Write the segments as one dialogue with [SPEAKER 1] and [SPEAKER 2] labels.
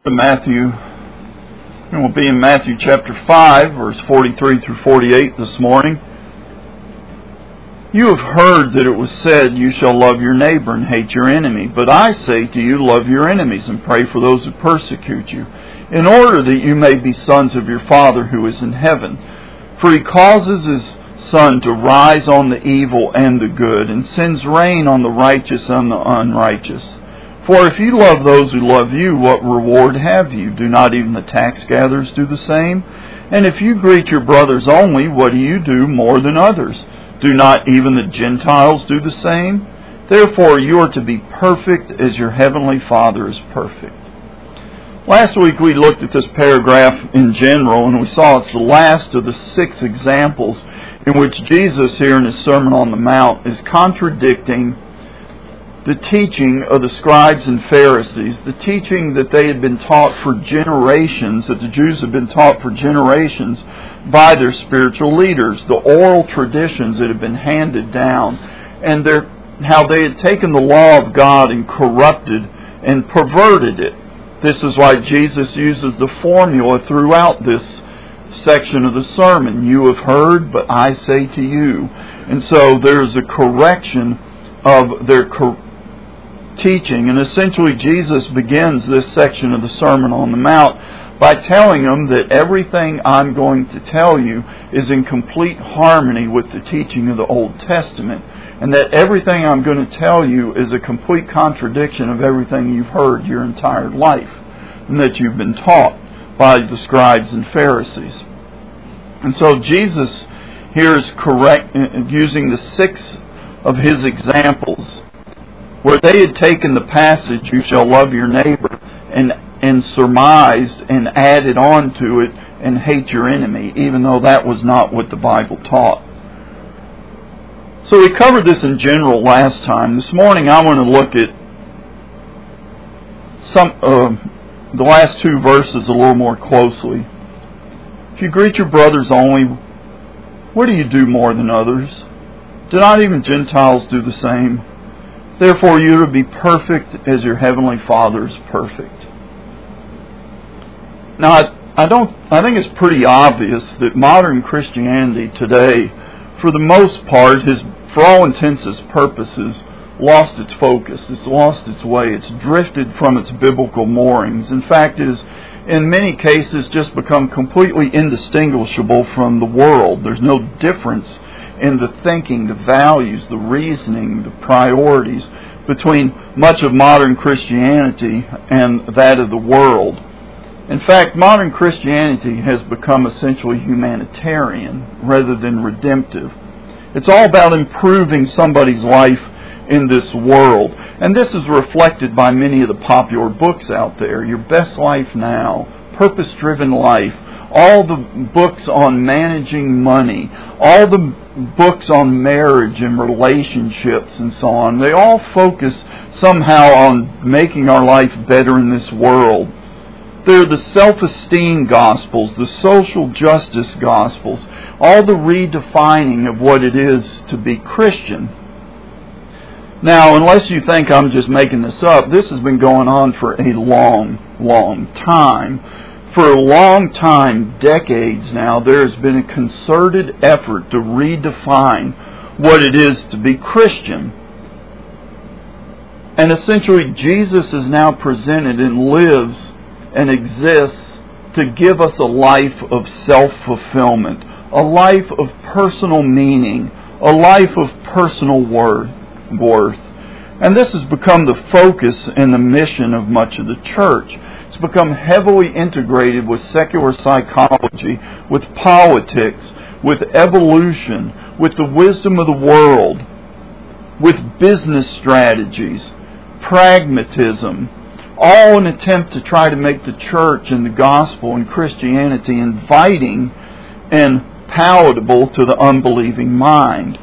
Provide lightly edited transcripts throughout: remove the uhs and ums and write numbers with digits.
[SPEAKER 1] Matthew, and we'll be in Matthew chapter 5, verse 43 through 48 this morning. You have heard that it was said, you shall love your neighbor and hate your enemy. But I say to you, love your enemies and pray for those who persecute you, in order that you may be sons of your Father who is in heaven. For he causes his sun to rise on the evil and the good, and sends rain on the righteous and the unrighteous. For if you love those who love you, what reward have you? Do not even the tax gatherers do the same? And if you greet your brothers only, what do you do more than others? Do not even the Gentiles do the same? Therefore you are to be perfect as your heavenly Father is perfect. Last week we looked at this paragraph in general, and we saw it's the last of the 6 examples in which Jesus here in his Sermon on the Mount is contradicting the teaching of the scribes and Pharisees, the teaching that they had been taught for generations, that the Jews had been taught for generations by their spiritual leaders, the oral traditions that had been handed down, and how they had taken the law of God and corrupted and perverted it. This is why Jesus uses the formula throughout this section of the sermon. You have heard, but I say to you. And so there's a correction of their teaching. And essentially Jesus begins this section of the Sermon on the Mount by telling them that everything I'm going to tell you is in complete harmony with the teaching of the Old Testament, and that everything I'm going to tell you is a complete contradiction of everything you've heard your entire life, and that you've been taught by the scribes and Pharisees. And so Jesus here is correct, using the 6 of his examples, where they had taken the passage, you shall love your neighbor, and surmised and added on to it, and hate your enemy, even though that was not what the Bible taught. So we covered this in general last time. This morning I want to look at the last 2 verses a little more closely. If you greet your brothers only, what do you do more than others? Do not even Gentiles do the same? Therefore you are to be perfect as your heavenly Father is perfect. Now I think it's pretty obvious that modern Christianity today, for the most part, has, for all intents and purposes, lost its focus. It's lost its way. It's drifted from its biblical moorings. In fact, it has, in many cases, just become completely indistinguishable from the world. There's no difference in the thinking, the values, the reasoning, the priorities between much of modern Christianity and that of the world. In fact, modern Christianity has become essentially humanitarian rather than redemptive. It's all about improving somebody's life in this world. And this is reflected by many of the popular books out there. Your Best Life Now, Purpose-Driven Life, all the books on managing money, all the books on marriage and relationships and so on. They all focus somehow on making our life better in this world. They're the self-esteem gospels, the social justice gospels, all the redefining of what it is to be Christian. Now, unless you think I'm just making this up, this has been going on for a long, long time. For a long time, decades now, there has been a concerted effort to redefine what it is to be Christian. And essentially, Jesus is now presented and lives and exists to give us a life of self-fulfillment, a life of personal meaning, a life of personal worth. And this has become the focus and the mission of much of the church. It's become heavily integrated with secular psychology, with politics, with evolution, with the wisdom of the world, with business strategies, pragmatism, all in an attempt to try to make the church and the gospel and Christianity inviting and palatable to the unbelieving mind.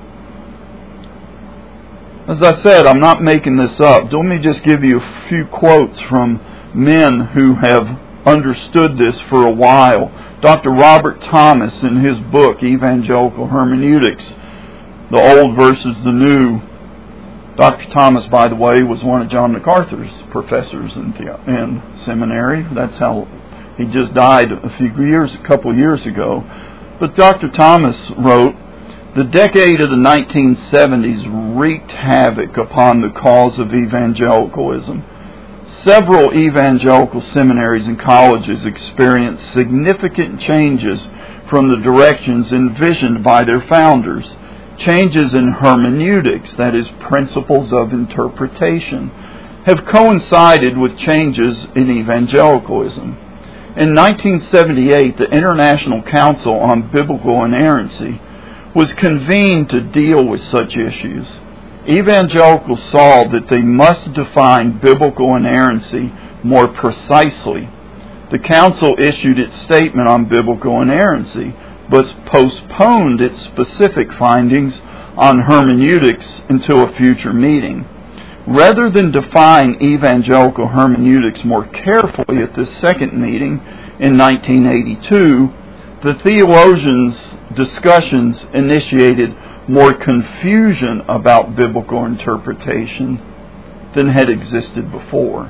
[SPEAKER 1] As I said, I'm not making this up. Let me just give you a few quotes from men who have understood this for a while. Dr. Robert Thomas, in his book, Evangelical Hermeneutics, The Old versus the New, Dr. Thomas, by the way, was one of John MacArthur's professors in seminary. That's how he just died a couple of years ago. But Dr. Thomas wrote, "The decade of the 1970s wreaked havoc upon the cause of evangelicalism. Several evangelical seminaries and colleges experienced significant changes from the directions envisioned by their founders. Changes in hermeneutics, that is, principles of interpretation, have coincided with changes in evangelicalism. In 1978, the International Council on Biblical Inerrancy was convened to deal with such issues. Evangelicals saw that they must define biblical inerrancy more precisely. The Council issued its statement on biblical inerrancy, but postponed its specific findings on hermeneutics until a future meeting. Rather than define evangelical hermeneutics more carefully at this second meeting in 1982, the theologians' discussions initiated more confusion about biblical interpretation than had existed before."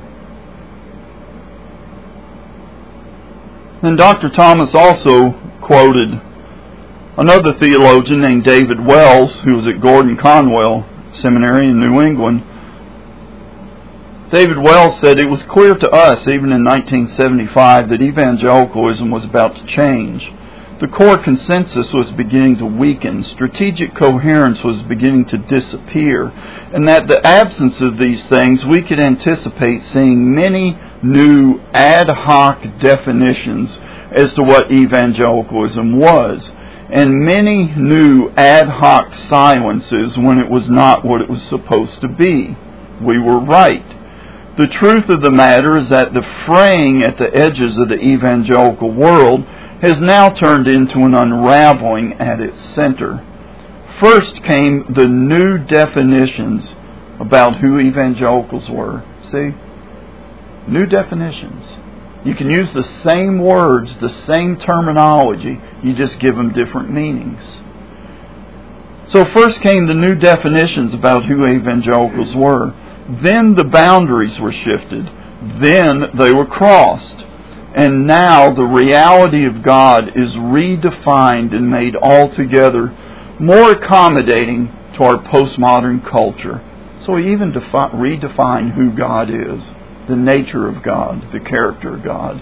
[SPEAKER 1] And Dr. Thomas also quoted another theologian named David Wells, who was at Gordon Conwell Seminary in New England. David Wells said, "It was clear to us, even in 1975, that evangelicalism was about to change. The core consensus was beginning to weaken, strategic coherence was beginning to disappear, and that the absence of these things, we could anticipate seeing many new ad hoc definitions as to what evangelicalism was, and many new ad hoc silences when it was not what it was supposed to be. We were right. The truth of the matter is that the fraying at the edges of the evangelical world has now turned into an unraveling at its center. First came the new definitions about who evangelicals were." See? New definitions. You can use the same words, the same terminology, you just give them different meanings. So first came the new definitions about who evangelicals were. Then the boundaries were shifted. Then they were crossed. And now the reality of God is redefined and made altogether more accommodating to our postmodern culture. So we even redefine who God is, the nature of God, the character of God.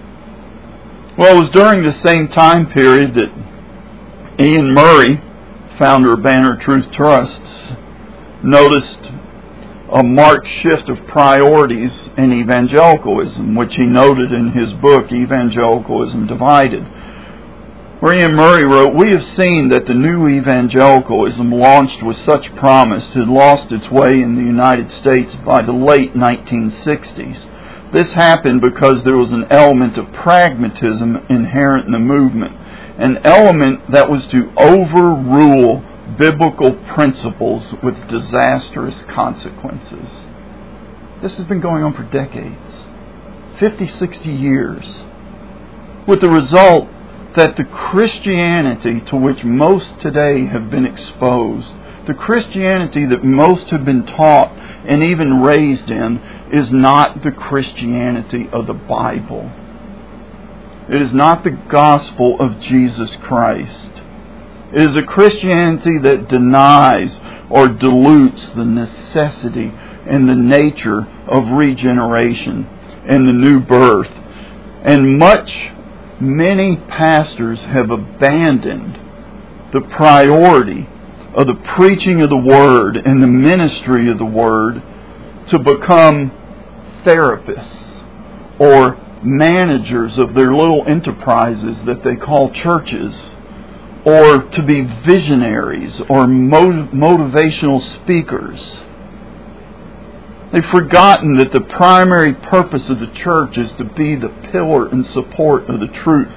[SPEAKER 1] Well, it was during the same time period that Ian Murray, founder of Banner Truth Trusts, noticed a marked shift of priorities in evangelicalism, which he noted in his book, Evangelicalism Divided, where Ian Murray wrote, "We have seen that the new evangelicalism launched with such promise had lost its way in the United States by the late 1960s. This happened because there was an element of pragmatism inherent in the movement, an element that was to overrule biblical principles with disastrous consequences." This has been going on for decades, 50, 60 years, with the result that the Christianity to which most today have been exposed, the Christianity that most have been taught and even raised in, is not the Christianity of the Bible. It is not the gospel of Jesus Christ. It is a Christianity that denies or dilutes the necessity and the nature of regeneration and the new birth. And many pastors have abandoned the priority of the preaching of the Word and the ministry of the Word to become therapists or managers of their little enterprises that they call churches, or to be visionaries or motivational speakers. They've forgotten that the primary purpose of the church is to be the pillar and support of the truth.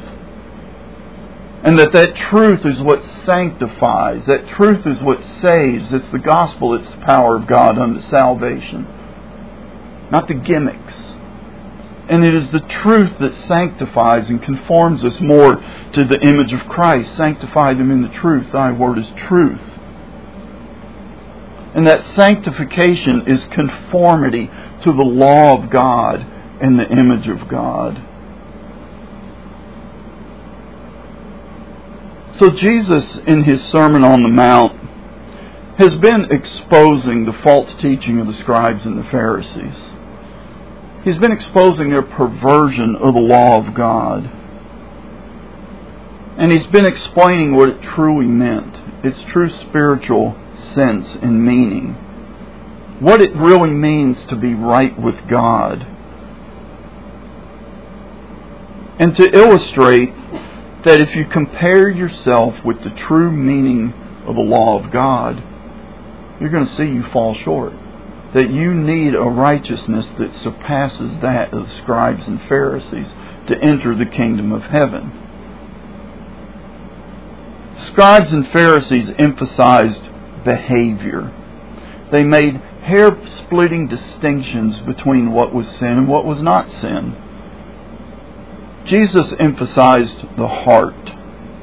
[SPEAKER 1] And that truth is what sanctifies. That truth is what saves. It's the gospel. It's the power of God unto salvation. Not the gimmicks. And it is the truth that sanctifies and conforms us more to the image of Christ. Sanctify them in the truth. Thy word is truth. And that sanctification is conformity to the law of God and the image of God. So Jesus, in His Sermon on the Mount, has been exposing the false teaching of the scribes and the Pharisees. He's been exposing their perversion of the law of God. And He's been explaining what it truly meant, its true spiritual sense and meaning. What it really means to be right with God. And to illustrate that if you compare yourself with the true meaning of the law of God, you're going to see you fall short. That you need a righteousness that surpasses that of the scribes and Pharisees to enter the kingdom of heaven. Scribes and Pharisees emphasized behavior. They made hair-splitting distinctions between what was sin and what was not sin. Jesus emphasized the heart,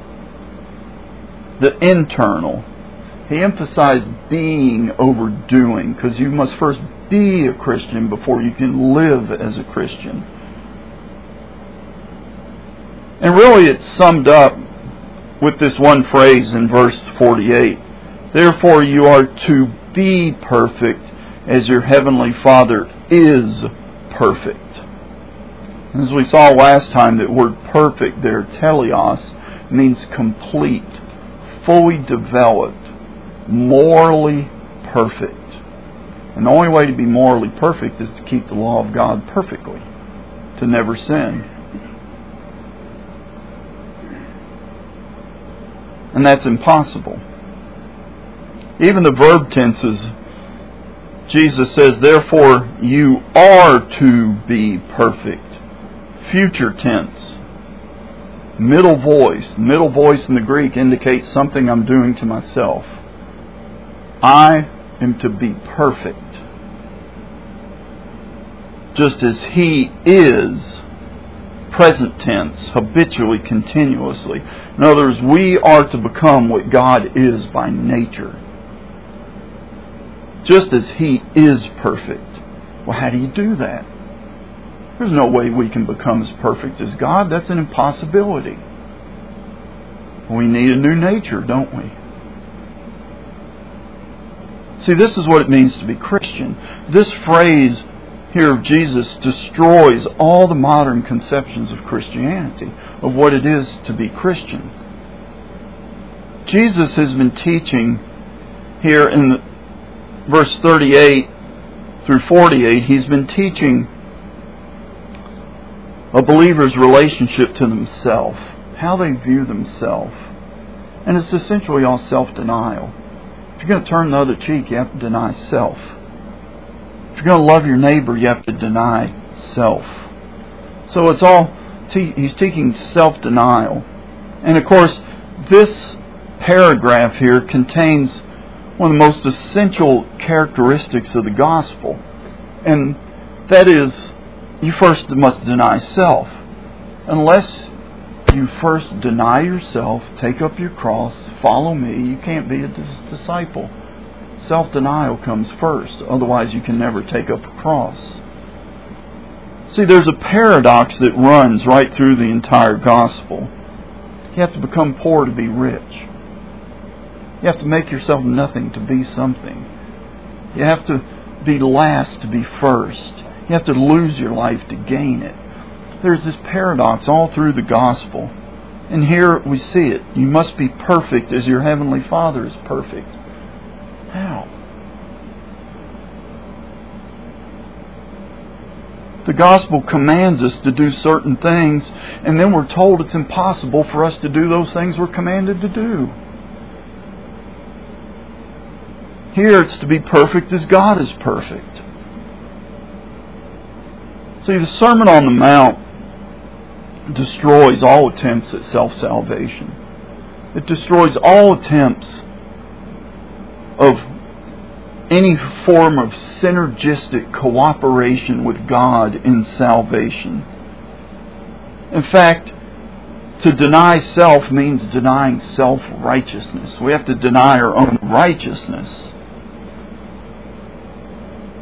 [SPEAKER 1] the internal. He emphasized being over doing, because you must first be a Christian before you can live as a Christian. And really it's summed up with this one phrase in verse 48. Therefore you are to be perfect as your heavenly Father is perfect. As we saw last time, that word perfect there, teleos, means complete, fully developed, morally perfect. And the only way to be morally perfect is to keep the law of God perfectly, to never sin. And that's impossible. Even the verb tenses, Jesus says, therefore you are to be perfect. Future tense. Middle voice. Middle voice in the Greek indicates something I'm doing to myself. I am to be perfect, just as He is, present tense, habitually, continuously. In other words, we are to become what God is by nature, just as He is perfect. Well, how do you do that? There's no way we can become as perfect as God. That's an impossibility. We need a new nature, don't we? See, this is what it means to be Christian. This phrase here of Jesus destroys all the modern conceptions of Christianity, of what it is to be Christian. Jesus has been teaching here in verse 38 through 48, He's been teaching a believer's relationship to themselves, how they view themselves. And it's essentially all self-denial. If you're going to turn the other cheek, you have to deny self. If you're going to love your neighbor, you have to deny self. So it's all, he's teaching self-denial. And of course, this paragraph here contains one of the most essential characteristics of the gospel. And that is, you first must deny self. Unless you first deny yourself, take up your cross, follow me, you can't be a disciple. Self-denial comes first. Otherwise, you can never take up a cross. See, there's a paradox that runs right through the entire gospel. You have to become poor to be rich. You have to make yourself nothing to be something. You have to be last to be first. You have to lose your life to gain it. There's this paradox all through the gospel. And here we see it. You must be perfect as your heavenly Father is perfect. How? The gospel commands us to do certain things, and then we're told it's impossible for us to do those things we're commanded to do. Here it's to be perfect as God is perfect. See, the Sermon on the Mount destroys all attempts at self-salvation. It destroys all attempts of any form of synergistic cooperation with God in salvation. In fact, to deny self means denying self-righteousness. We have to deny our own righteousness.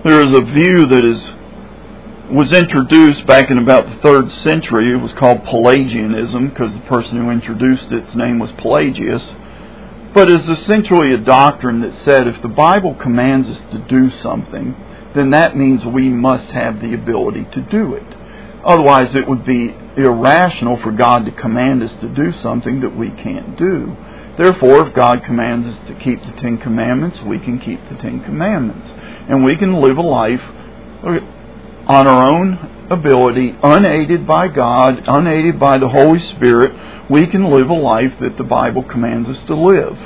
[SPEAKER 1] There is a view that was introduced back in about the 3rd century. It was called Pelagianism because the person who introduced its name was Pelagius. But it's essentially a doctrine that said if the Bible commands us to do something, then that means we must have the ability to do it. Otherwise, it would be irrational for God to command us to do something that we can't do. Therefore, if God commands us to keep the 10 Commandments, we can keep the 10 Commandments. And we can live a life on our own ability, unaided by God, unaided by the Holy Spirit. We can live a life that the Bible commands us to live.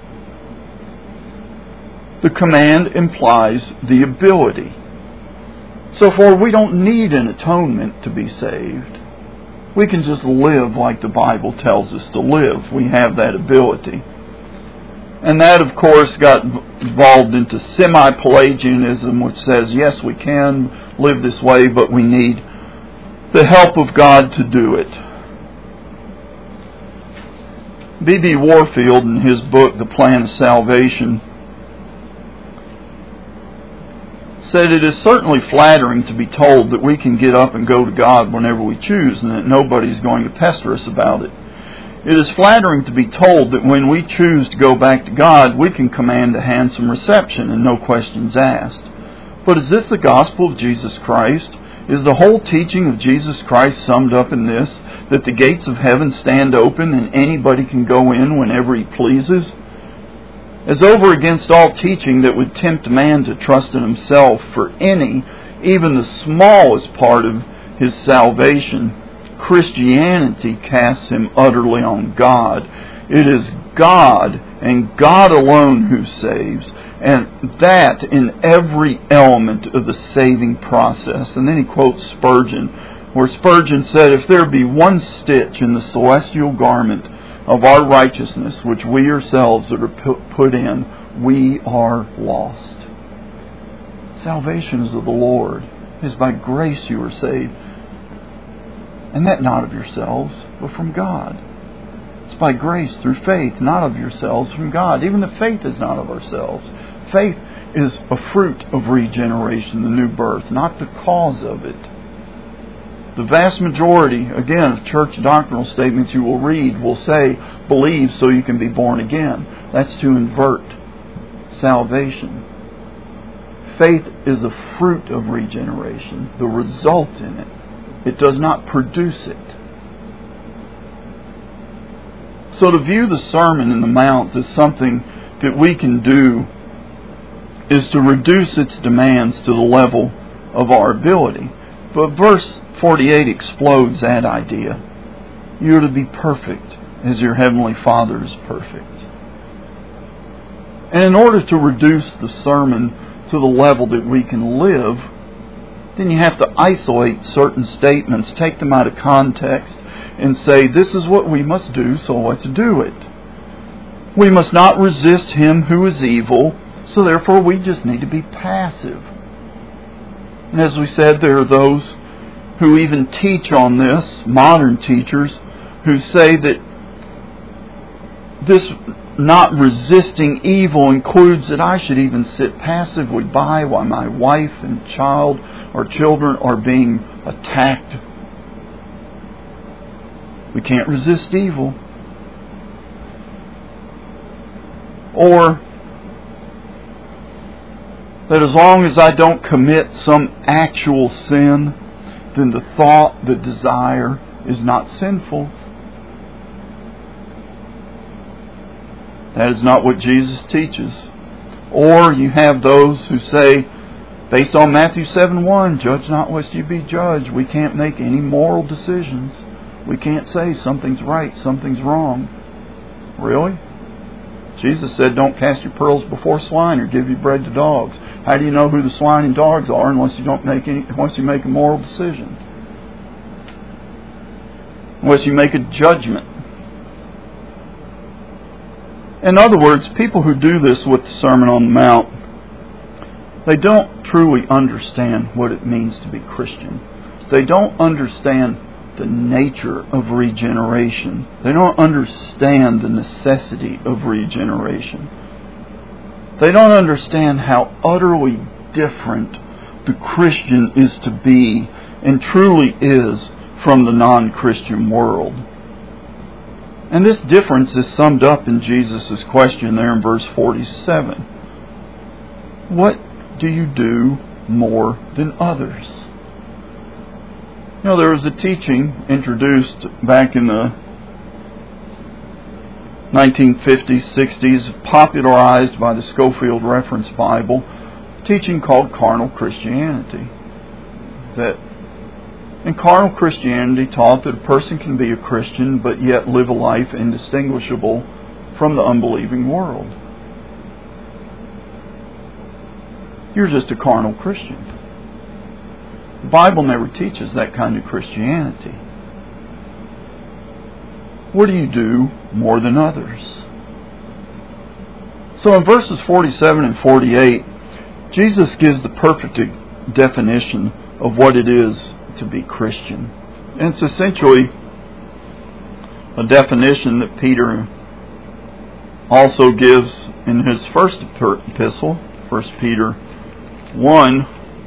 [SPEAKER 1] The command implies the ability. So for we don't need an atonement to be saved. We can just live like the Bible tells us to live. We have that ability. And that, of course, got evolved into semi-Pelagianism, which says, yes, we can live this way, but we need the help of God to do it. B.B. Warfield, in his book, The Plan of Salvation, said it is certainly flattering to be told that we can get up and go to God whenever we choose and that nobody's going to pester us about it. It is flattering to be told that when we choose to go back to God, we can command a handsome reception and no questions asked. But is this the gospel of Jesus Christ? Is the whole teaching of Jesus Christ summed up in this, that the gates of heaven stand open and anybody can go in whenever he pleases? As over against all teaching that would tempt man to trust in himself for any, even the smallest part of his salvation, Christianity casts him utterly on God. It is God and God alone who saves, and that in every element of the saving process. And then he quotes Spurgeon, where Spurgeon said, if there be one stitch in the celestial garment of our righteousness, which we ourselves are put in, we are lost. Salvation is of the Lord. It is by grace you are saved. And that not of yourselves, but from God. It's by grace through faith, not of yourselves, from God. Even the faith is not of ourselves. Faith is a fruit of regeneration, the new birth, not the cause of it. The vast majority, again, of church doctrinal statements you will read will say, believe so you can be born again. That's to invert salvation. Faith is a fruit of regeneration, the result in it. It does not produce it. So to view the Sermon in the Mount as something that we can do is to reduce its demands to the level of our ability. But verse 48 explodes that idea. You are to be perfect as your Heavenly Father is perfect. And in order to reduce the sermon to the level that we can live, then you have to isolate certain statements, take them out of context, and say, this is what we must do, so let's do it. We must not resist him who is evil, so therefore we just need to be passive. And as we said, there are those who even teach on this, modern teachers, who say that this not resisting evil includes that I should even sit passively by while my wife and child or children are being attacked. We can't resist evil. Or that as long as I don't commit some actual sin, then the thought, the desire is not sinful. That is not what Jesus teaches. Or you have those who say, based on Matthew 7:1, judge not lest you be judged. We can't make any moral decisions. We can't say something's right, something's wrong. Really? Jesus said, don't cast your pearls before swine or give your bread to dogs. How do you know who the swine and dogs are unless you make a moral decision? Unless you make a judgment. In other words, people who do this with the Sermon on the Mount, they don't truly understand what it means to be Christian. They don't understand the nature of regeneration. They don't understand the necessity of regeneration. They don't understand how utterly different the Christian is to be and truly is from the non-Christian world. And this difference is summed up in Jesus' question there in verse 47. What do you do more than others? You know, there was a teaching introduced back in the 1950s, 60s, popularized by the Scofield Reference Bible, a teaching called Carnal Christianity. And carnal Christianity taught that a person can be a Christian but yet live a life indistinguishable from the unbelieving world. You're just a carnal Christian. The Bible never teaches that kind of Christianity. What do you do more than others? So in verses 47 and 48, Jesus gives the perfect definition of what it is to be Christian. And it's essentially a definition that Peter also gives in his first epistle, 1 Peter 1,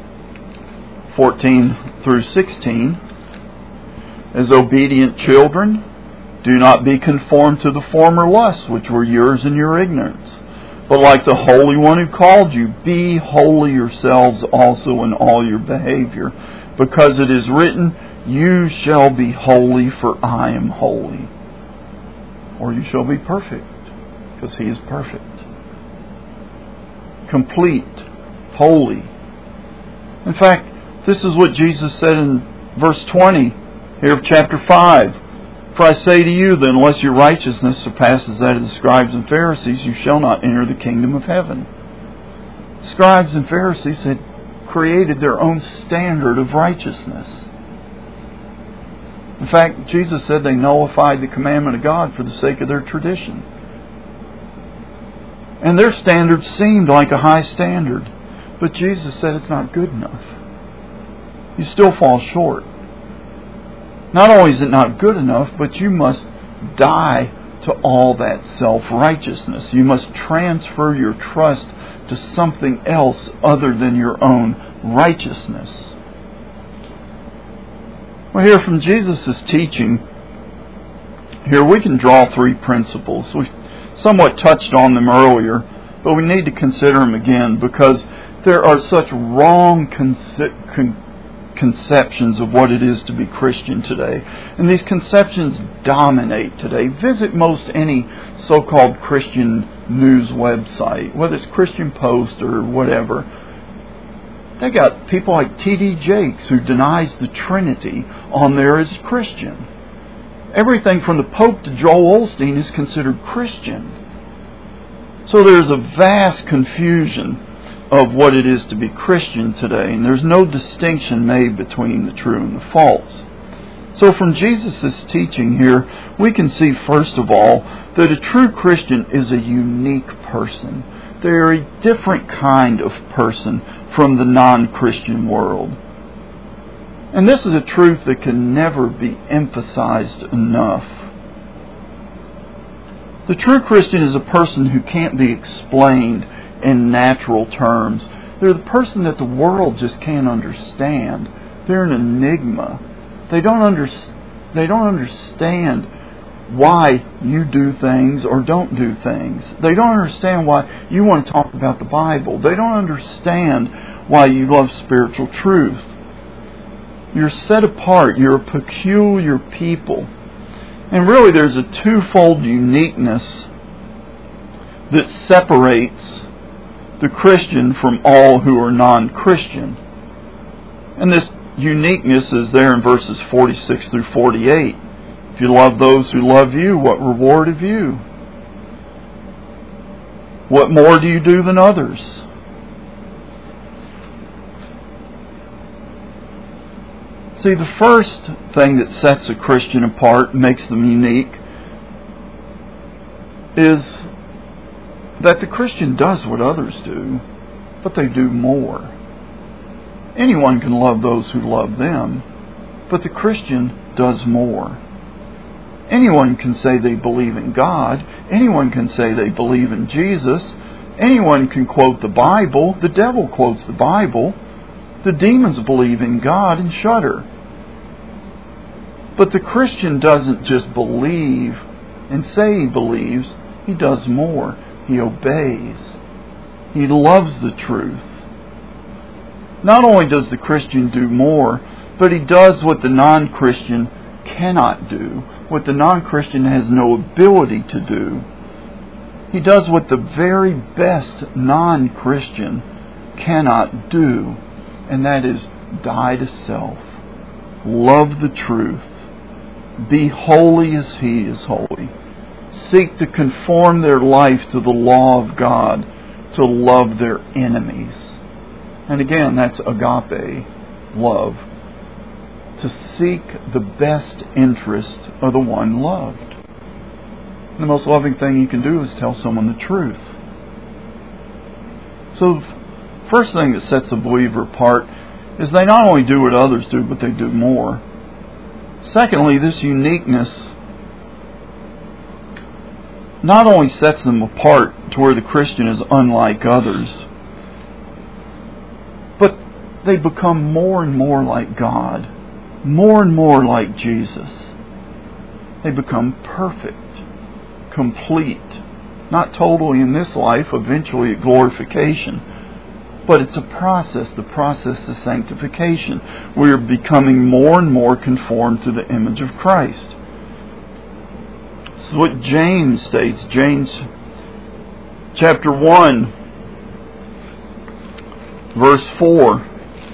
[SPEAKER 1] 14 through 16. As obedient children, do not be conformed to the former lusts which were yours in your ignorance. But like the Holy One who called you, be holy yourselves also in all your behavior. Because it is written, you shall be holy, for I am holy. Or you shall be perfect, because He is perfect. Complete, holy. In fact, this is what Jesus said in verse 20 here of chapter 5. For I say to you that unless your righteousness surpasses that of the scribes and Pharisees, you shall not enter the kingdom of heaven. Scribes and Pharisees had created their own standard of righteousness. In fact, Jesus said they nullified the commandment of God for the sake of their tradition. And their standard seemed like a high standard. But Jesus said it's not good enough. You still fall short. Not only is it not good enough, but you must die to all that self-righteousness. You must transfer your trust to something else other than your own righteousness. Well, here from Jesus' teaching, here we can draw three principles. We somewhat touched on them earlier, but we need to consider them again because there are such wrong conceptions of what it is to be Christian today. And these conceptions dominate today. Visit most any so-called Christian news website, whether it's Christian Post or whatever. They got people like T.D. Jakes who denies the Trinity on there as Christian. Everything from the Pope to Joel Osteen is considered Christian. So there's a vast confusion of what it is to be Christian today, and there's no distinction made between the true and the false. So from Jesus' teaching here, we can see first of all that a true Christian is a unique person. They are a different kind of person from the non-Christian world. And this is a truth that can never be emphasized enough. The true Christian is a person who can't be explained in natural terms. They're the person that the world just can't understand. They're an enigma. They don't understand why you do things or don't do things. They don't understand why you want to talk about the Bible. They don't understand why you love spiritual truth. You're set apart. You're a peculiar people. And really there's a twofold uniqueness that separates the Christian from all who are non-Christian. And this uniqueness is there in verses 46 through 48. If you love those who love you, what reward have you? What more do you do than others? See, the first thing that sets a Christian apart, makes them unique, is that the Christian does what others do, but they do more. Anyone can love those who love them, but the Christian does more. Anyone can say they believe in God. Anyone can say they believe in Jesus. Anyone can quote the Bible. The devil quotes the Bible. The demons believe in God and shudder. But the Christian doesn't just believe and say he believes. He does more. He obeys. He loves the truth. Not only does the Christian do more, but he does what the non-Christian cannot do, what the non-Christian has no ability to do. He does what the very best non-Christian cannot do, and that is die to self, love the truth, be holy as He is holy, seek to conform their life to the law of God, to love their enemies. And again, that's agape love, to seek the best interest of the one loved. The most loving thing you can do is tell someone the truth. So, first thing that sets a believer apart is they not only do what others do, but they do more. Secondly, this uniqueness not only sets them apart to where the Christian is unlike others, but they become more and more like God, more and more like Jesus. They become perfect, complete, not totally in this life, eventually at glorification, but it's a process, the process of sanctification. We are becoming more and more conformed to the image of Christ. This is what James states, James chapter 1, verse 4.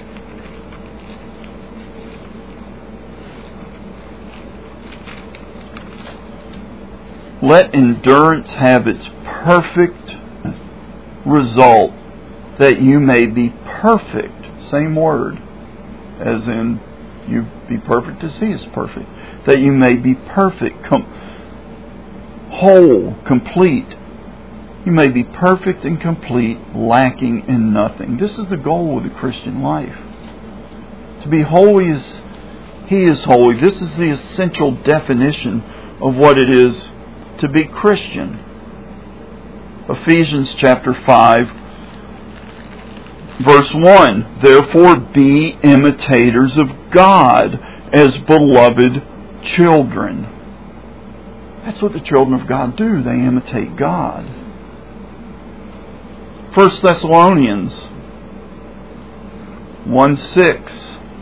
[SPEAKER 1] Let endurance have its perfect result, that you may be perfect. Same word, as in you be perfect as He is perfect. That you may be perfect, whole, complete. You may be perfect and complete, lacking in nothing. This is the goal of the Christian life. To be holy as He is holy. This is the essential definition of what it is to be Christian. Ephesians chapter 5, verse 1. Therefore be imitators of God as beloved children. That's what the children of God do. They imitate God. 1 Thessalonians 1:6.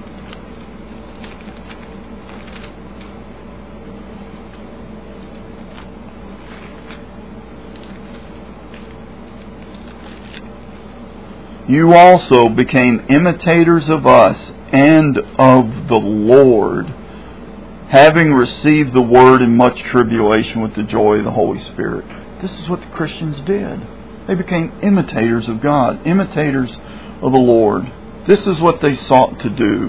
[SPEAKER 1] You also became imitators of us and of the Lord, having received the word in much tribulation with the joy of the Holy Spirit. This is what the Christians did. They became imitators of God, imitators of the Lord. This is what they sought to do.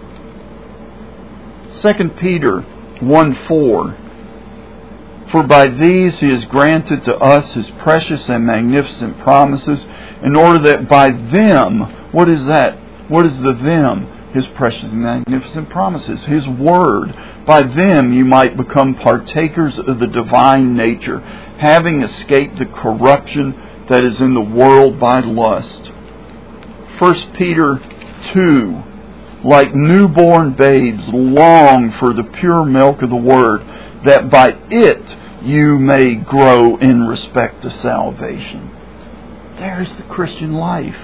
[SPEAKER 1] 2 Peter 1:4. For by these He has granted to us His precious and magnificent promises, in order that by them, what is that? What is the them? His precious and magnificent promises, His Word. By them you might become partakers of the divine nature, having escaped the corruption that is in the world by lust. 1 Peter 2. Like newborn babes, long for the pure milk of the Word, that by it you may grow in respect to salvation. There's the Christian life.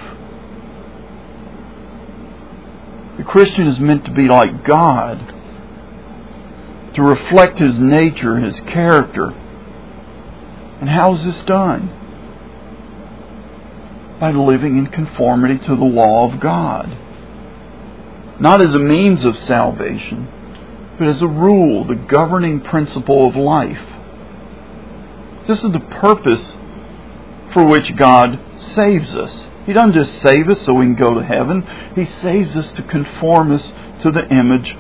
[SPEAKER 1] The Christian is meant to be like God, to reflect His nature, His character. And how is this done? By living in conformity to the law of God. Not as a means of salvation, but as a rule, the governing principle of life. This is the purpose for which God saves us. He doesn't just save us so we can go to heaven. He saves us to conform us to the image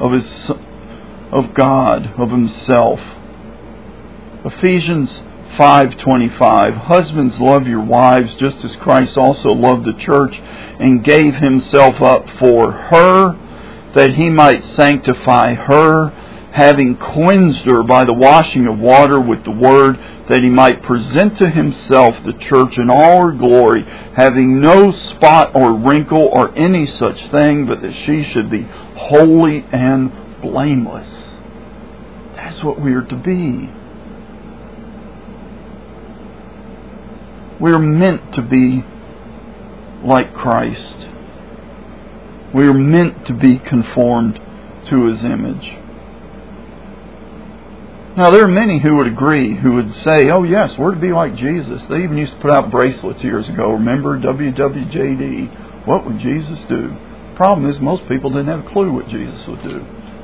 [SPEAKER 1] of God, of Himself. Ephesians 5:25. Husbands, love your wives just as Christ also loved the church and gave Himself up for her, that He might sanctify her, having cleansed her by the washing of water with the word, that He might present to Himself the church in all her glory, having no spot or wrinkle or any such thing, but that she should be holy and blameless. That's what we are to be. We are meant to be like Christ. We are meant to be conformed to His image. Now, there are many who would agree, who would say, oh yes, we're to be like Jesus. They even used to put out bracelets years ago. Remember WWJD? What would Jesus do? The problem is most people didn't have a clue what Jesus would do.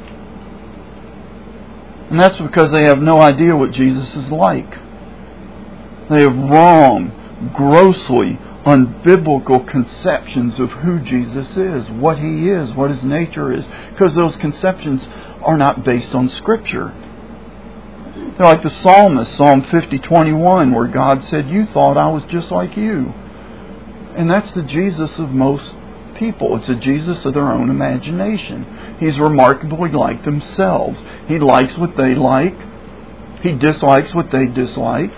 [SPEAKER 1] And that's because they have no idea what Jesus is like. They have wrong, grossly unbiblical conceptions of who Jesus is, what He is, what His nature is, because those conceptions are not based on Scripture. They're like the psalmist, Psalm 50:21, where God said, you thought I was just like you. And that's the Jesus of most people. It's a Jesus of their own imagination. He's remarkably like themselves. He likes what they like. He dislikes what they dislike.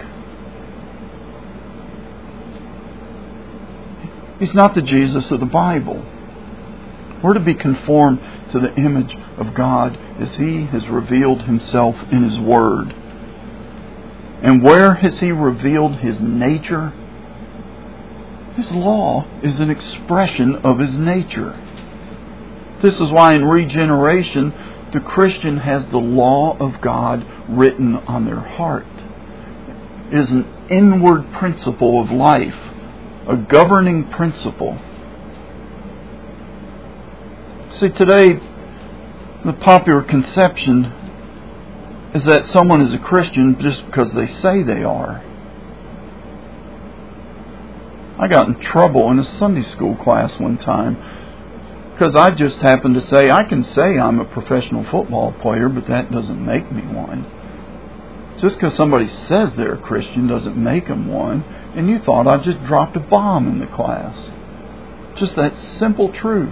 [SPEAKER 1] He's not the Jesus of the Bible. We're to be conformed to the image of God as He has revealed Himself in His Word. And where has He revealed His nature? His law is an expression of His nature. This is why in regeneration, the Christian has the law of God written on their heart. It is an inward principle of life, a governing principle. See, today, the popular conception is that someone is a Christian just because they say they are. I got in trouble in a Sunday school class one time because I just happened to say, I can say I'm a professional football player, but that doesn't make me one. Just because somebody says they're a Christian doesn't make them one. And you thought I just dropped a bomb in the class. Just that simple truth.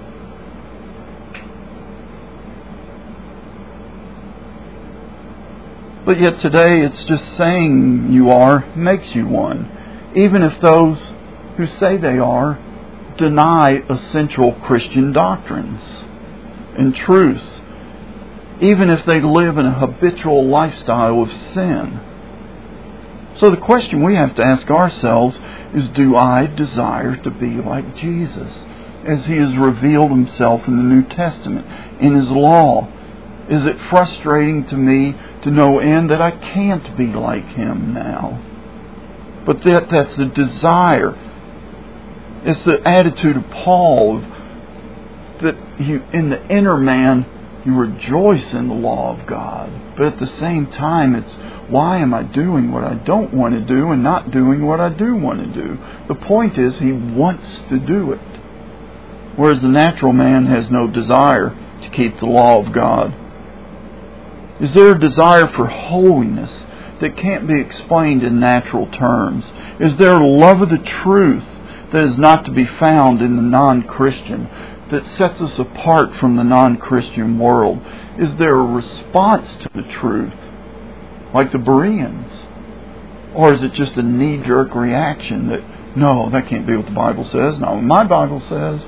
[SPEAKER 1] But yet today it's just saying you are makes you one. Even if those who say they are deny essential Christian doctrines and truths. Even if they live in a habitual lifestyle of sin. So the question we have to ask ourselves is, do I desire to be like Jesus as He has revealed Himself in the New Testament, in His law? Is it frustrating to me to no end that I can't be like Him now? But that's the desire. It's the attitude of Paul that in the inner man you rejoice in the law of God. But at the same time, it's why am I doing what I don't want to do and not doing what I do want to do? The point is he wants to do it. Whereas the natural man has no desire to keep the law of God. Is there a desire for holiness that can't be explained in natural terms? Is there a love of the truth that is not to be found in the non-Christian, that sets us apart from the non-Christian world? Is there a response to the truth, like the Bereans? Or is it just a knee-jerk reaction that, no, that can't be what the Bible says, not what my Bible says?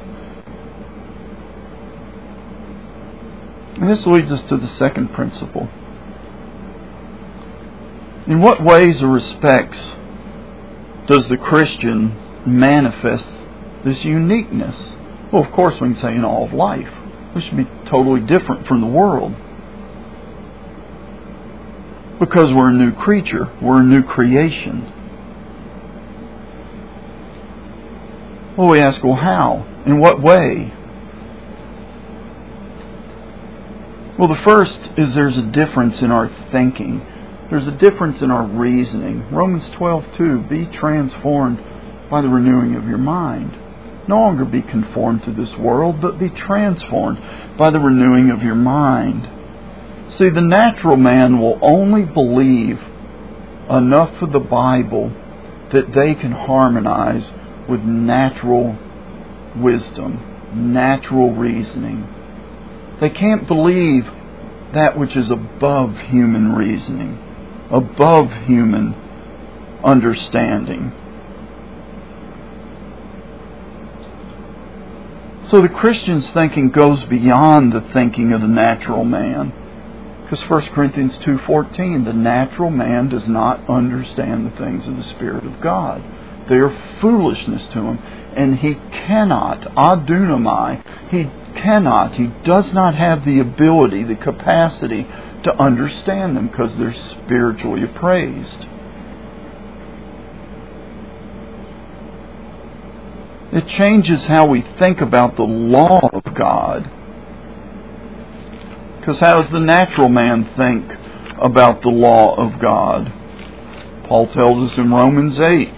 [SPEAKER 1] And this leads us to the second principle. In what ways or respects does the Christian manifest this uniqueness? Well, of course, we can say in all of life. We should be totally different from the world. Because we're a new creature. We're a new creation. Well, we ask, well, how? In what way? Well, the first is there's a difference in our thinking. There's a difference in our reasoning. Romans 12:2, be transformed by the renewing of your mind. No longer be conformed to this world, but be transformed by the renewing of your mind. See, the natural man will only believe enough of the Bible that they can harmonize with natural wisdom, natural reasoning. They can't believe that which is above human reasoning, above human understanding. So the Christian's thinking goes beyond the thinking of the natural man. Because 1 Corinthians 2:14, the natural man does not understand the things of the Spirit of God. They are foolishness to him. And he cannot, adunamai, he does not have the ability, the capacity to understand them because they're spiritually appraised. It changes how we think about the law of God. Because how does the natural man think about the law of God? Paul tells us in Romans 8,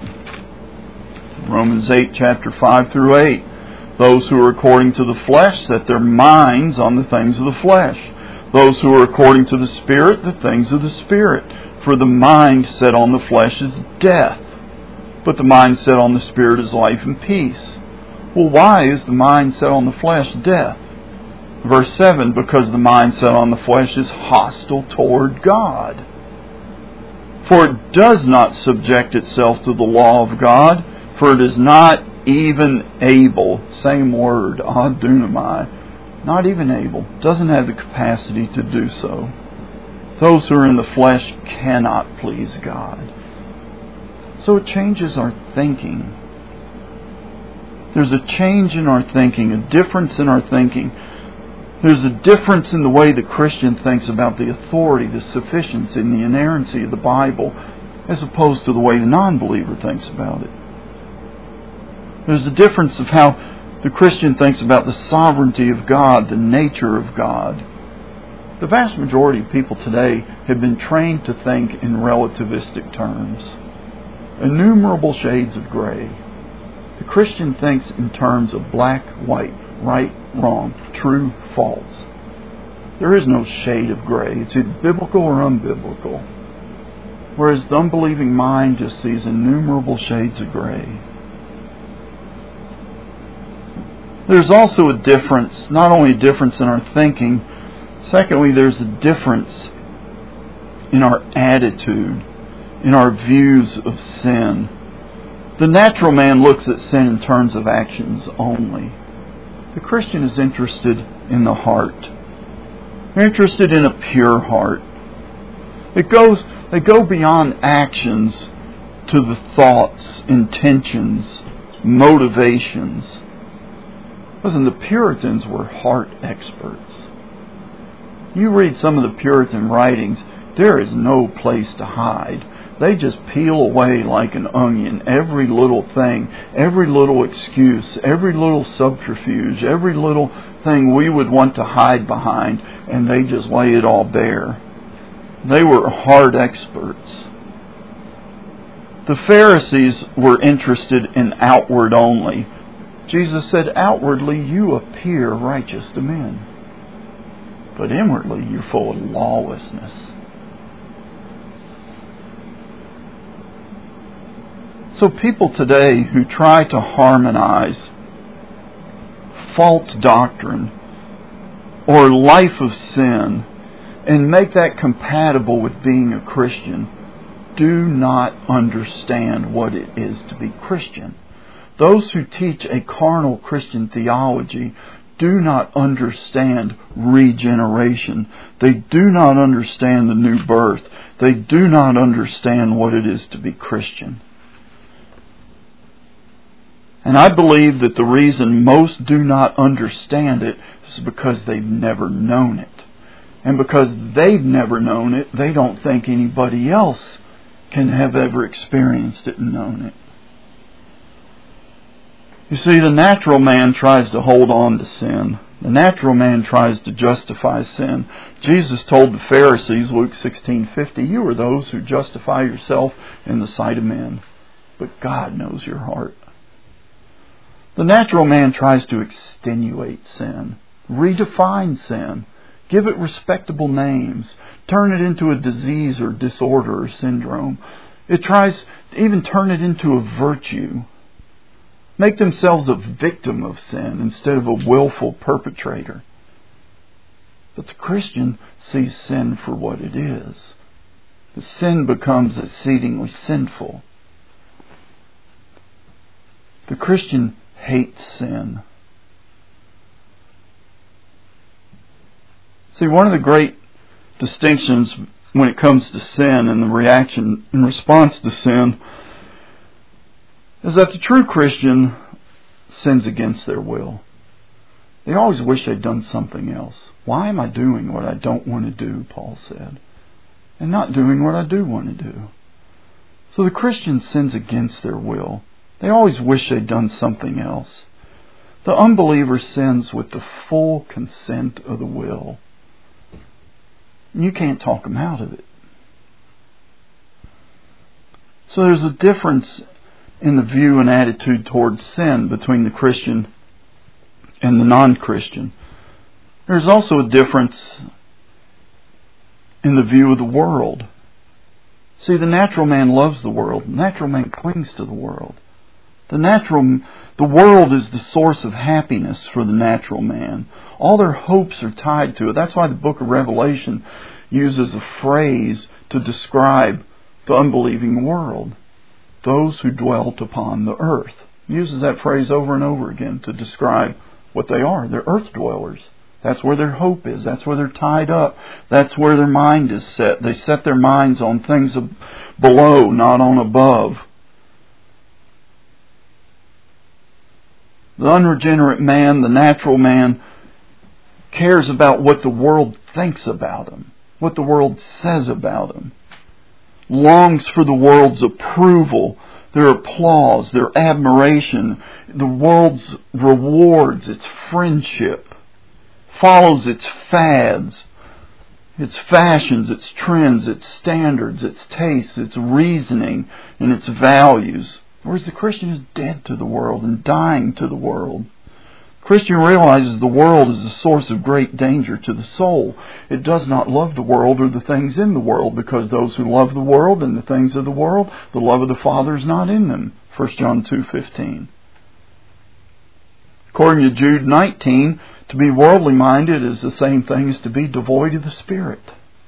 [SPEAKER 1] chapter 5 through 8, those who are according to the flesh set their minds on the things of the flesh. Those who are according to the Spirit, the things of the Spirit. For the mind set on the flesh is death, but the mind set on the Spirit is life and peace. Well, why is the mind set on the flesh death? Verse 7, because the mind set on the flesh is hostile toward God. For it does not subject itself to the law of God, for it is not even able, same word, adunamai, not even able, doesn't have the capacity to do so. Those who are in the flesh cannot please God. So it changes our thinking. There's a change in our thinking, a difference in our thinking. There's a difference in the way the Christian thinks about the authority, the sufficiency, and the inerrancy of the Bible, as opposed to the way the non-believer thinks about it. There's a difference of how the Christian thinks about the sovereignty of God, the nature of God. The vast majority of people today have been trained to think in relativistic terms. Innumerable shades of gray. The Christian thinks in terms of black, white, right, wrong, true, false. There is no shade of gray. It's either biblical or unbiblical. Whereas the unbelieving mind just sees innumerable shades of gray. There's also a difference, not only a difference in our thinking, secondly, there's a difference in our attitude, in our views of sin. The natural man looks at sin in terms of actions only. The Christian is interested in the heart. They're interested in a pure heart. They go beyond actions to the thoughts, intentions, motivations. Listen, the Puritans were heart experts. You read some of the Puritan writings, there is no place to hide. They just peel away like an onion every little thing, every little excuse, every little subterfuge, every little thing we would want to hide behind, and they just lay it all bare. They were heart experts. The Pharisees were interested in outward only. Jesus said, outwardly you appear righteous to men, but inwardly you're full of lawlessness. So people today who try to harmonize false doctrine or life of sin and make that compatible with being a Christian do not understand what it is to be Christian. Those who teach a carnal Christian theology do not understand regeneration. They do not understand the new birth. They do not understand what it is to be Christian. And I believe that the reason most do not understand it is because they've never known it. And because they've never known it, they don't think anybody else can have ever experienced it and known it. You see, the natural man tries to hold on to sin. The natural man tries to justify sin. Jesus told the Pharisees, Luke 16:50, you are those who justify yourself in the sight of men, but God knows your heart. The natural man tries to extenuate sin, redefine sin, give it respectable names, turn it into a disease or disorder or syndrome. It tries to even turn it into a virtue. Make themselves a victim of sin instead of a willful perpetrator. But the Christian sees sin for what it is. The sin becomes exceedingly sinful. The Christian hates sin. See, one of the great distinctions when it comes to sin and the reaction in response to sin is that the true Christian sins against their will. They always wish they'd done something else. Why am I doing what I don't want to do, Paul said, and not doing what I do want to do? So the Christian sins against their will. They always wish they'd done something else. The unbeliever sins with the full consent of the will. You can't talk them out of it. So there's a difference in the view and attitude towards sin between the Christian and the non-Christian. There's also a difference in the view of the world. See, the natural man loves the world. The natural man clings to the world. The world is the source of happiness for the natural man. All their hopes are tied to it. That's why the book of Revelation uses a phrase to describe the unbelieving world. Those who dwelt upon the earth. It uses that phrase over and over again to describe what they are. They're earth dwellers. That's where their hope is. That's where they're tied up. That's where their mind is set. They set their minds on things below, not on above. The unregenerate man, the natural man, cares about what the world thinks about him, what the world says about him. Longs for the world's approval, their applause, their admiration, the world's rewards, its friendship. Follows its fads, its fashions, its trends, its standards, its tastes, its reasoning, and its values. Whereas the Christian is dead to the world and dying to the world. The Christian realizes the world is a source of great danger to the soul. It does not love the world or the things in the world, because those who love the world and the things of the world, the love of the Father is not in them. 1 John 2:15. According to Jude 19, to be worldly minded is the same thing as to be devoid of the Spirit.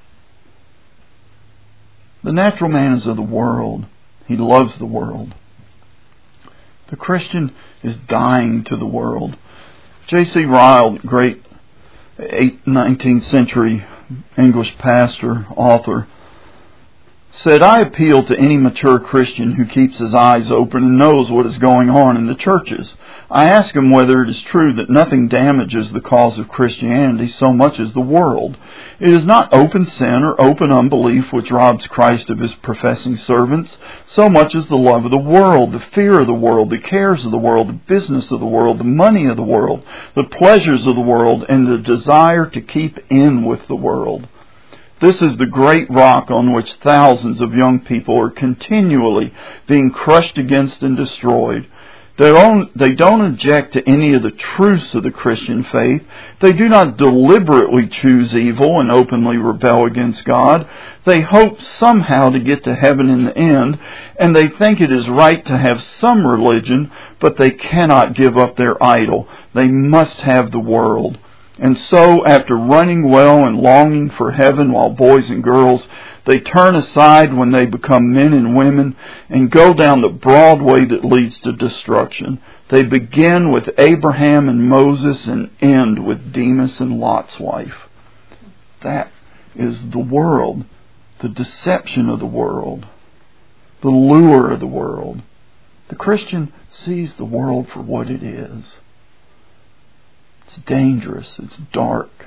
[SPEAKER 1] The natural man is of the world. He loves the world. The Christian is dying to the world. J.C. Ryle, great 19th century English pastor, author, said, "I appeal to any mature Christian who keeps his eyes open and knows what is going on in the churches. I ask him whether it is true that nothing damages the cause of Christianity so much as the world. It is not open sin or open unbelief which robs Christ of his professing servants, so much as the love of the world, the fear of the world, the cares of the world, the business of the world, the money of the world, the pleasures of the world, and the desire to keep in with the world. This is the great rock on which thousands of young people are continually being crushed against and destroyed. They don't object to any of the truths of the Christian faith. They do not deliberately choose evil and openly rebel against God. They hope somehow to get to heaven in the end, and they think it is right to have some religion, but they cannot give up their idol. They must have the world. And so, after running well and longing for heaven while boys and girls, they turn aside when they become men and women and go down the broad way that leads to destruction. They begin with Abraham and Moses and end with Demas and Lot's wife." That is the world, the deception of the world, the lure of the world. The Christian sees the world for what it is. It's dangerous. It's dark.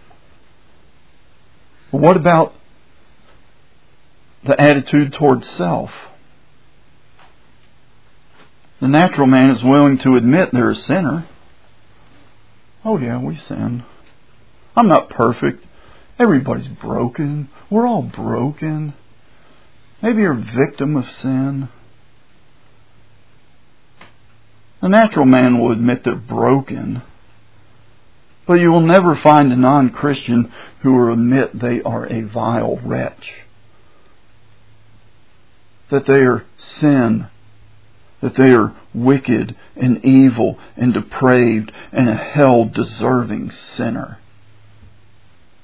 [SPEAKER 1] But what about the attitude towards self? The natural man is willing to admit they're a sinner. Oh yeah, we sin. I'm not perfect. Everybody's broken. We're all broken. Maybe you're a victim of sin. The natural man will admit they're broken. But you will never find a non-Christian who will admit they are a vile wretch, that they are sin, that they are wicked and evil and depraved and a hell-deserving sinner.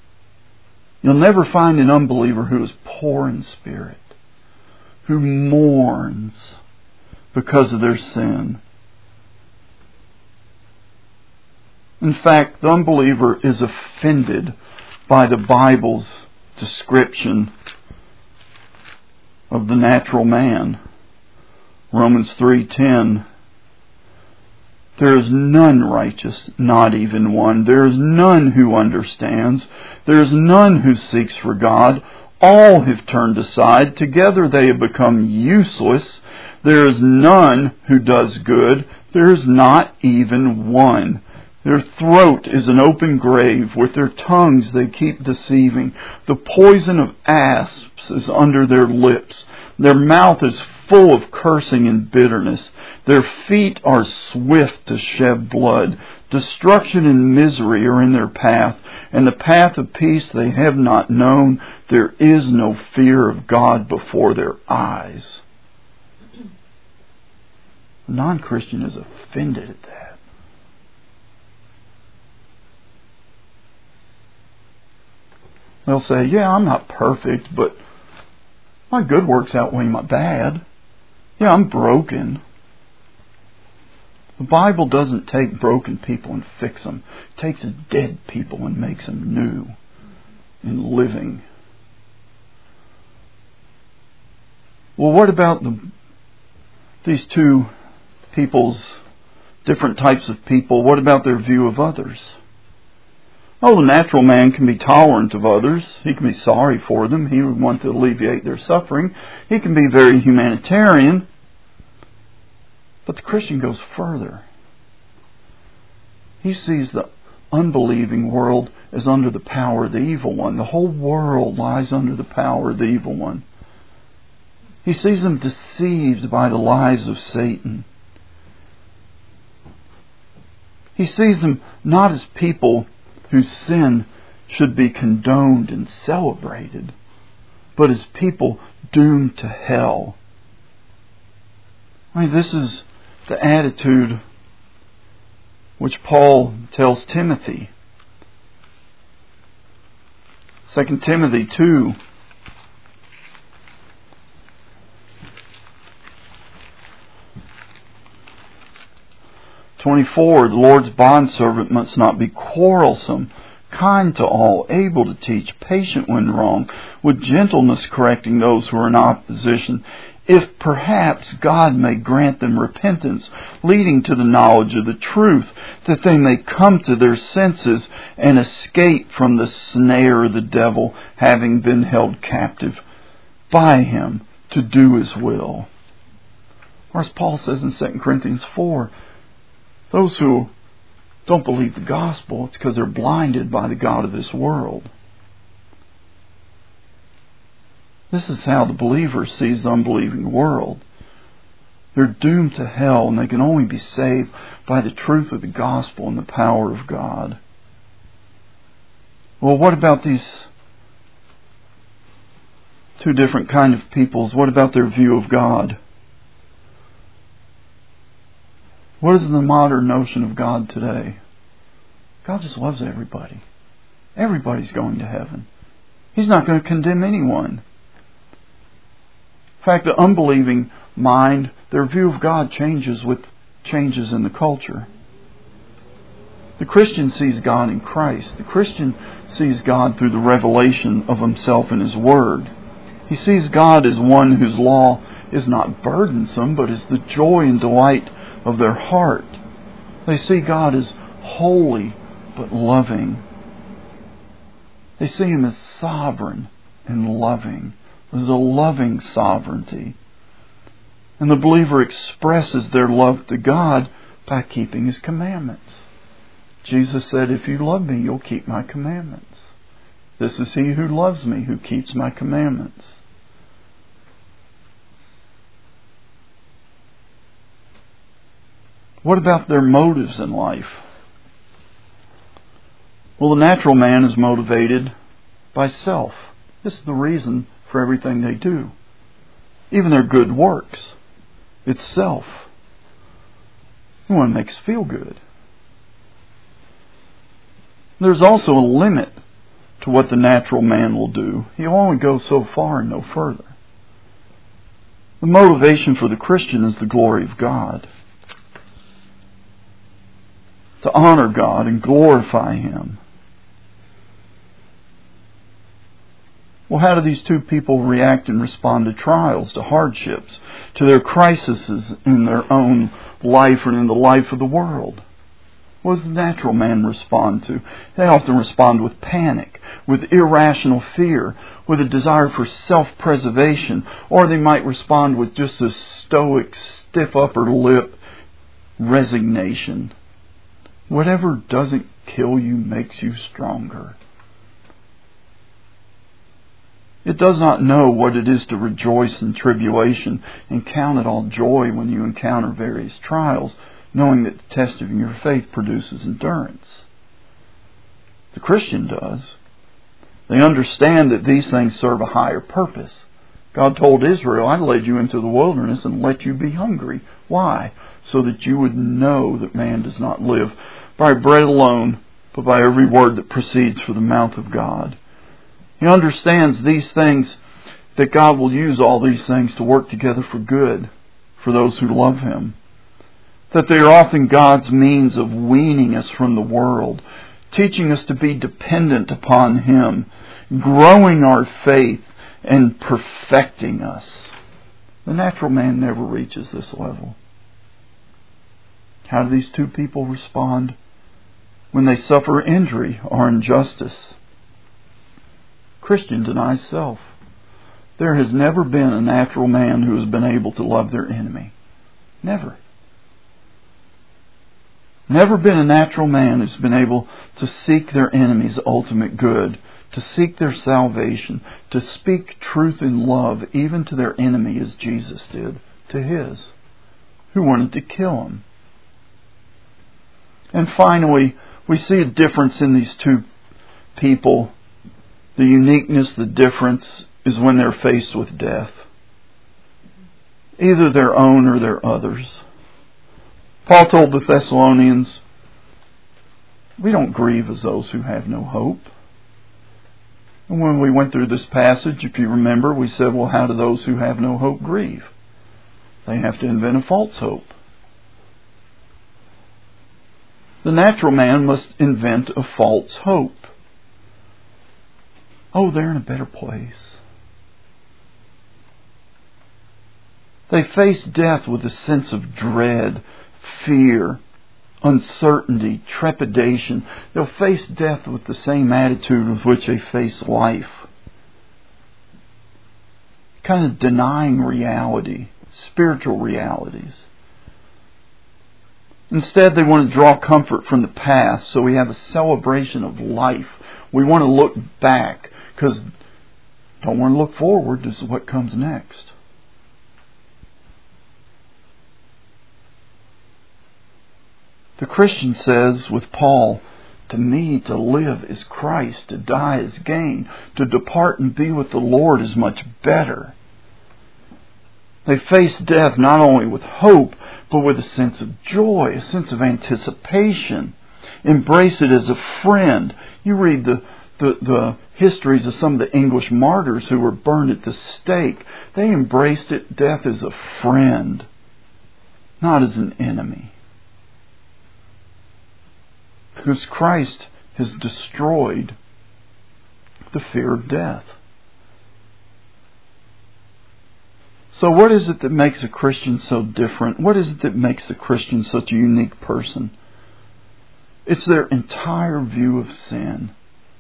[SPEAKER 1] You'll never find an unbeliever who is poor in spirit, who mourns because of their sin. In fact, the unbeliever is offended by the Bible's description of the natural man. Romans 3:10. There is none righteous, not even one. There is none who understands. There is none who seeks for God. All have turned aside. Together they have become useless. There is none who does good. There is not even one. Their throat is an open grave. With their tongues they keep deceiving. The poison of asps is under their lips. Their mouth is full of cursing and bitterness. Their feet are swift to shed blood. Destruction and misery are in their path, and the path of peace they have not known. There is no fear of God before their eyes. The non-Christian is offended at that. They'll say, yeah, I'm not perfect, but my good works outweigh my bad. Yeah, I'm broken. The Bible doesn't take broken people and fix them. It takes dead people and makes them new and living. Well, what about these two people's different types of people? What about their view of others? Oh, the natural man can be tolerant of others. He can be sorry for them. He would want to alleviate their suffering. He can be very humanitarian. But the Christian goes further. He sees the unbelieving world as under the power of the evil one. The whole world lies under the power of the evil one. He sees them deceived by the lies of Satan. He sees them not as people whose sin should be condoned and celebrated, but as people doomed to hell. I mean, this is the attitude which Paul tells Timothy. 2 Timothy 2. The Lord's bondservant must not be quarrelsome, kind to all, able to teach, patient when wrong, with gentleness correcting those who are in opposition, if perhaps God may grant them repentance, leading to the knowledge of the truth, that they may come to their senses and escape from the snare of the devil, having been held captive by him to do his will. Or as Paul says in 2 Corinthians 4, those who don't believe the gospel, it's because they're blinded by the god of this world. This is how the believer sees the unbelieving world. They're doomed to hell, and they can only be saved by the truth of the gospel and the power of God. Well, what about these two different kind of peoples? What about their view of God? What is the modern notion of God today? God just loves everybody. Everybody's going to heaven. He's not going to condemn anyone. In fact, the unbelieving mind, their view of God changes with changes in the culture. The Christian sees God in Christ. The Christian sees God through the revelation of Himself in His Word. He sees God as one whose law is not burdensome, but is the joy and delight of their heart. They see God as holy but loving. They see Him as sovereign and loving. There's a loving sovereignty. And the believer expresses their love to God by keeping His commandments. Jesus said, if you love me, you'll keep my commandments. This is he who loves me, who keeps my commandments. What about their motives in life? Well, the natural man is motivated by self. This is the reason for everything they do. Even their good works. It's self. We want to make us feel good. There's also a limit to to what the natural man will do. He'll only go so far and no further. The motivation for the Christian is the glory of God. To honor God and glorify Him. Well, how do these two people react and respond to trials, to hardships, to their crises in their own life and in the life of the world? What does the natural man respond to? They often respond with panic, with irrational fear, with a desire for self-preservation, or they might respond with just a stoic, stiff upper lip resignation. Whatever doesn't kill you makes you stronger. It does not know what it is to rejoice in tribulation and count it all joy when you encounter various trials, knowing that the test of your faith produces endurance. The Christian does. They understand that these things serve a higher purpose. God told Israel, I led you into the wilderness and let you be hungry. Why? So that you would know that man does not live by bread alone, but by every word that proceeds from the mouth of God. He understands these things, that God will use all these things to work together for good for those who love Him. That they are often God's means of weaning us from the world, teaching us to be dependent upon Him, growing our faith, and perfecting us. The natural man never reaches this level. How do these two people respond when they suffer injury or injustice? Christian denies self. There has never been a natural man who has been able to love their enemy. Never. Never been a natural man who's been able to seek their enemy's ultimate good, to seek their salvation, to speak truth in love even to their enemy as Jesus did to his, who wanted to kill him. And finally, we see a difference in these two people. The uniqueness, the difference, is when they're faced with death. Either their own or their others. Paul told the Thessalonians, we don't grieve as those who have no hope. And when we went through this passage, if you remember, we said, well, how do those who have no hope grieve? They have to invent a false hope. The natural man must invent a false hope. Oh, they're in a better place. They face death with a sense of dread, fear, uncertainty, trepidation. They'll face death with the same attitude with which they face life. Kind of denying reality, spiritual realities. Instead, they want to draw comfort from the past, so we have a celebration of life. We want to look back, because don't want to look forward. This is what comes next. The Christian says with Paul, to me to live is Christ, to die is gain, to depart and be with the Lord is much better. They face death not only with hope, but with a sense of joy, a sense of anticipation. Embrace it as a friend. You read the histories of some of the English martyrs who were burned at the stake. They embraced death as a friend, not as an enemy. Because Christ has destroyed the fear of death. So what is it that makes a Christian so different? What is it that makes the Christian such a unique person? It's their entire view of sin,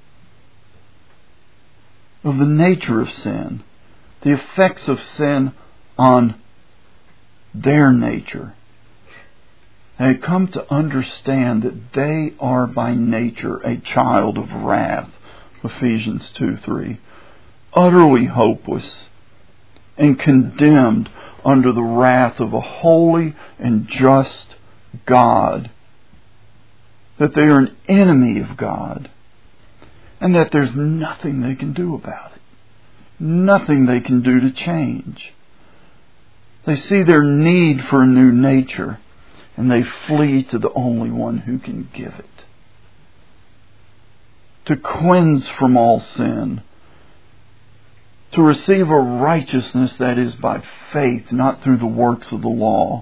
[SPEAKER 1] of the nature of sin, the effects of sin on their nature. They come to understand that they are by nature a child of wrath, Ephesians 2:3, utterly hopeless and condemned under the wrath of a holy and just God, that they are an enemy of God, and that there's nothing they can do about it, nothing they can do to change. They see their need for a new nature, and they flee to the only one who can give it. to cleanse from all sin, to receive a righteousness that is by faith, not through the works of the law.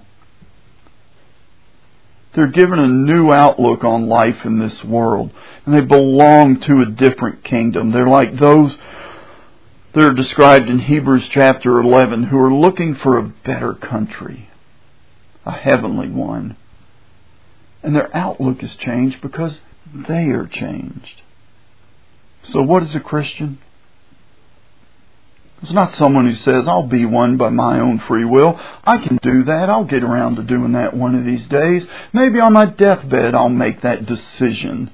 [SPEAKER 1] They're given a new outlook on life in this world, and they belong to a different kingdom. They're like those that are described in Hebrews chapter 11 who are looking for a better country, a heavenly one. And their outlook is changed because they are changed. So what is a Christian? It's not someone who says, I'll be one by my own free will. I can do that. I'll get around to doing that one of these days. Maybe on my deathbed I'll make that decision.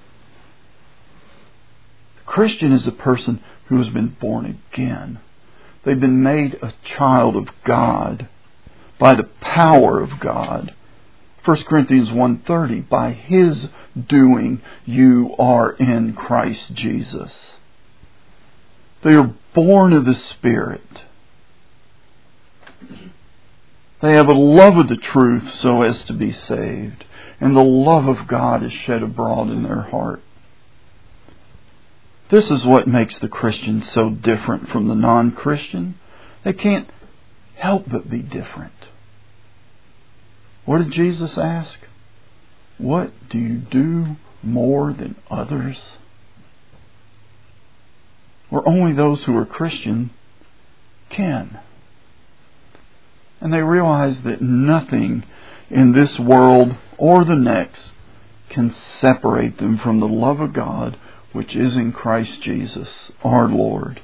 [SPEAKER 1] A Christian is a person who has been born again. They've been made a child of God by the power of God. 1 Corinthians 1:30, by His doing you are in Christ Jesus. They are born of the Spirit. They have a love of the truth so as to be saved. And the love of God is shed abroad in their heart. This is what makes the Christian so different from the non-Christian. They can't help but be different. What did Jesus ask? What do you do more than others? Where only those who are Christian can. And they realize that nothing in this world or the next can separate them from the love of God which is in Christ Jesus, our Lord.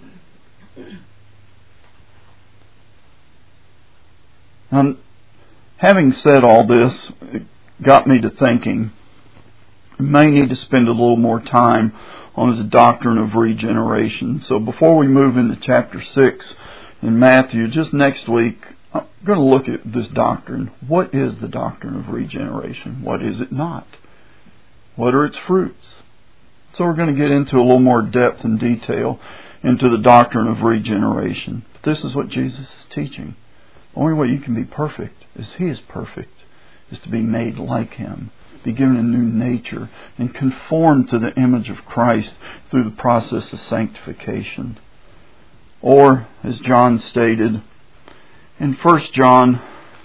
[SPEAKER 1] Now, having said all this, it got me to thinking, we may need to spend a little more time on the doctrine of regeneration. So before we move into chapter 6 in Matthew, just next week, I'm going to look at this doctrine. What is the doctrine of regeneration? What is it not? What are its fruits? So we're going to get into a little more depth and detail into the doctrine of regeneration. But this is what Jesus is teaching. The only way you can be perfect as He is perfect is to be made like Him, be given a new nature, and conformed to the image of Christ through the process of sanctification. Or, as John stated in 1 John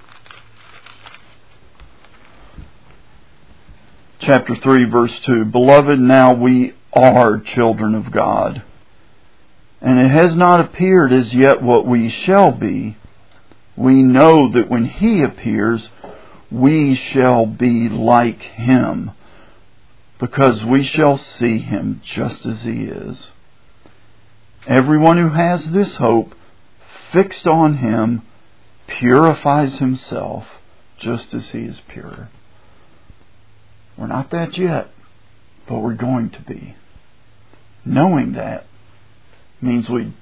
[SPEAKER 1] chapter 3, verse 2, Beloved, now we are children of God, and it has not appeared as yet what we shall be. We know that when He appears, we shall be like Him, because we shall see Him just as He is. Everyone who has this hope fixed on Him purifies himself just as He is pure. We're not that yet, but we're going to be. Knowing that means we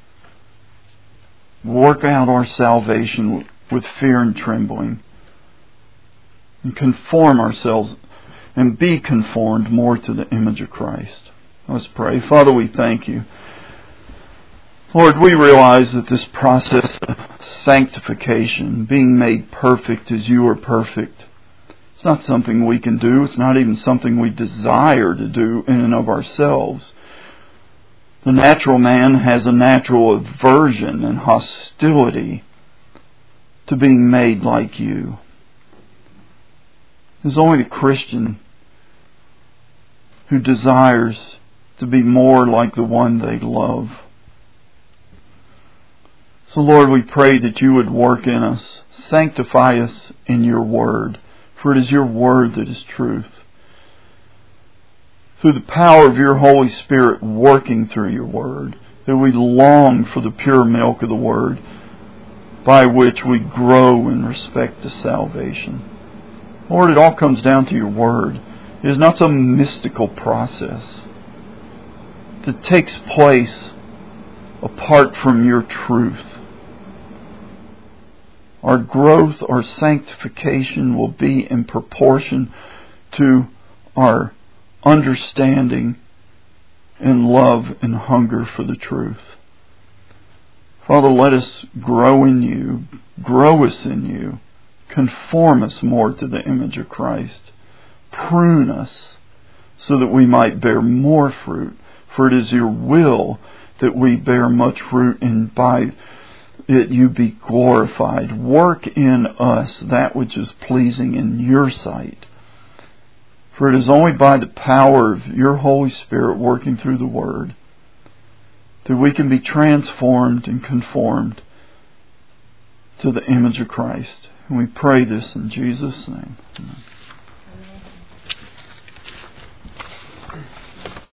[SPEAKER 1] work out our salvation with fear and trembling, and conform ourselves and be conformed more to the image of Christ. Let's pray. Father, we thank You. Lord, we realize that this process of sanctification, being made perfect as You are perfect, it's not something we can do. It's not even something we desire to do in and of ourselves. The natural man has a natural aversion and hostility to being made like You. It's only the Christian who desires to be more like the one they love. So Lord, we pray that You would work in us, sanctify us in Your Word, for it is Your Word that is truth. Through the power of Your Holy Spirit working through Your Word, that we long for the pure milk of the Word, by which we grow in respect to salvation. Lord, it all comes down to Your Word. It is not some mystical process that takes place apart from Your truth. Our growth, our sanctification will be in proportion to our understanding and love and hunger for the truth. Father, let us grow in You, grow us in You, conform us more to the image of Christ, prune us so that we might bear more fruit. For it is your will that we bear much fruit, and by it you be glorified. Work in us that which is pleasing in your sight. For it is only by the power of your Holy Spirit working through the Word that we can be transformed and conformed to the image of Christ. And we pray this in Jesus' name. Amen.